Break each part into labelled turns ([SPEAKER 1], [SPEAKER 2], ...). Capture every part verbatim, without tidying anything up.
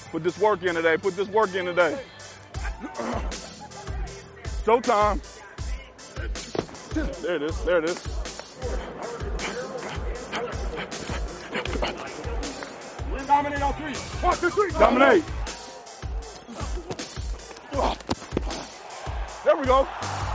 [SPEAKER 1] Put this work in today. Put this work in today. Showtime. There it is. There it is.
[SPEAKER 2] Dominate on three. One, two, three.
[SPEAKER 1] Dominate. There we go.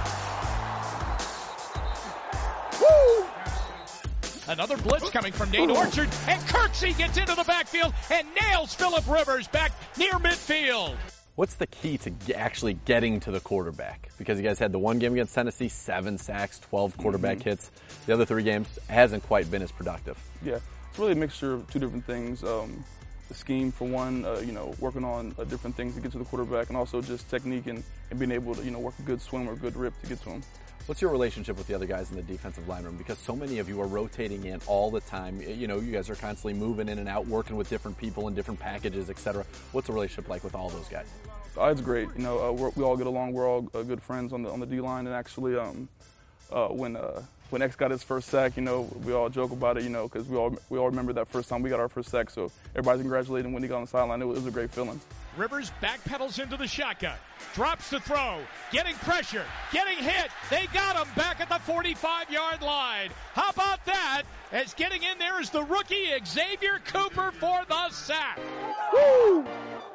[SPEAKER 1] Woo!
[SPEAKER 3] Another blitz coming from Nate Orchard, and Kirksey gets into the backfield and nails Phillip Rivers back near midfield.
[SPEAKER 4] What's the key to g- actually getting to the quarterback? Because you guys had the one game against Tennessee, seven sacks, twelve quarterback mm-hmm. hits. The other three games hasn't quite been as productive.
[SPEAKER 1] Yeah, it's really a mixture of two different things. Um, the scheme, for one, uh, you know, working on uh, different things to get to the quarterback, and also just technique and, and being able to, you know, work a good swim or a good rip to get to him.
[SPEAKER 4] What's your relationship with the other guys in the defensive line room? Because so many of you are rotating in all the time. You know, you guys are constantly moving in and out, working with different people in different packages, et cetera. What's the relationship like with all those guys?
[SPEAKER 1] Uh, it's great. You know, uh, we're, we all get along. We're all uh, good friends on the on the D line. And actually, um, uh, when uh, when X got his first sack, you know, we all joke about it. You know, because we all we all remember that first time we got our first sack. So everybody's congratulating when he got on the sideline. It was, it was a great feeling.
[SPEAKER 3] Rivers backpedals into the shotgun, drops to throw, getting pressure, getting hit. They got him back at the forty-five-yard line. How about that? As getting in there is the rookie Xavier Cooper for the sack.
[SPEAKER 1] Woo!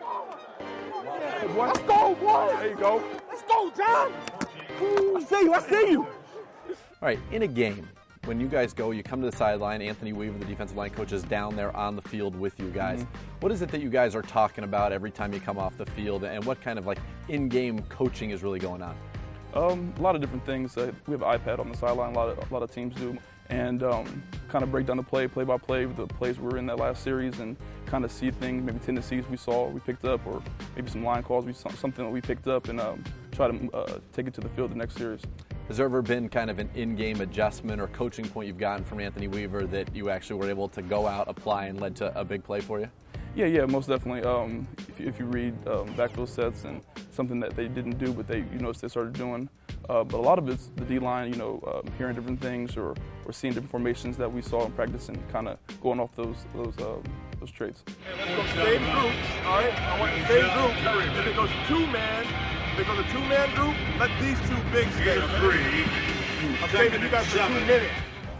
[SPEAKER 1] Hey, boy, let's go, boy. There you go.
[SPEAKER 2] Let's go, John. I see you. I see you.
[SPEAKER 4] All right, in a game, when you guys go, you come to the sideline, Anthony Weaver, the defensive line coach, is down there on the field with you guys. Mm-hmm. What is it that you guys are talking about every time you come off the field, and what kind of like in-game coaching is really going on?
[SPEAKER 1] Um, a lot of different things. Uh, we have an iPad on the sideline. A lot of a lot of teams do, and um, kind of break down the play, play by play, the plays we were in that last series, and kind of see things, maybe tendencies we saw, we picked up, or maybe some line calls, we something that we picked up, and um, try to uh, take it to the field the next series.
[SPEAKER 4] Has there ever been kind of an in-game adjustment or coaching point you've gotten from Anthony Weaver that you actually were able to go out, apply, and led to a big play for you?
[SPEAKER 1] Yeah, yeah, most definitely. Um, if, you, if you read um, backfield sets and something that they didn't do, but they you notice they started doing. Uh, but a lot of it's the D-line, you know, um, hearing different things or, or seeing different formations that we saw in practice and kind of going off those those um, those traits.
[SPEAKER 2] Hey, let's go same group, all right? I want the same group. If it goes two-man, if it goes a two-man group, let these two bigs stay. Three. I'm saving you guys for two minutes.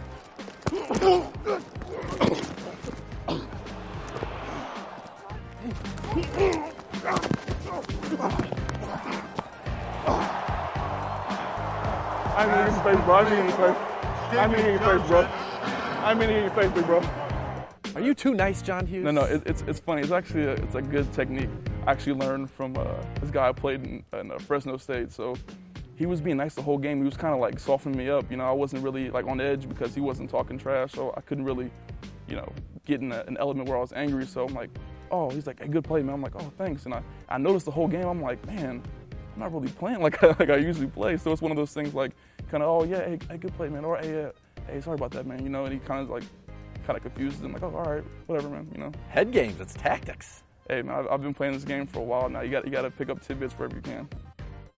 [SPEAKER 1] I mean in your face, bro. I mean in your face. I mean in your face, bro. I mean in your face, big bro.
[SPEAKER 4] Are you too nice, John Hughes?
[SPEAKER 1] No, no. It, it's it's funny. It's actually a, it's a good technique. I actually learned from uh, this guy I played in, in uh, Fresno State. So he was being nice the whole game. He was kind of like softening me up. You know, I wasn't really like on edge because he wasn't talking trash. So I couldn't really, you know, get in a, an element where I was angry. So I'm like, oh, he's like, hey, good play, man. I'm like, oh, thanks. And I, I noticed the whole game. I'm like, man, I'm not really playing like I, like I usually play. So it's one of those things like kind of, oh, yeah, hey, hey, good play, man. Or, hey, uh, hey, sorry about that, man. You know, and he kind of like, kind of confuses him. Like, oh, all right, whatever, man, you know.
[SPEAKER 4] Head games, it's tactics.
[SPEAKER 1] Hey, man, I've, I've been playing this game for a while now. You got you got to pick up tidbits wherever you can.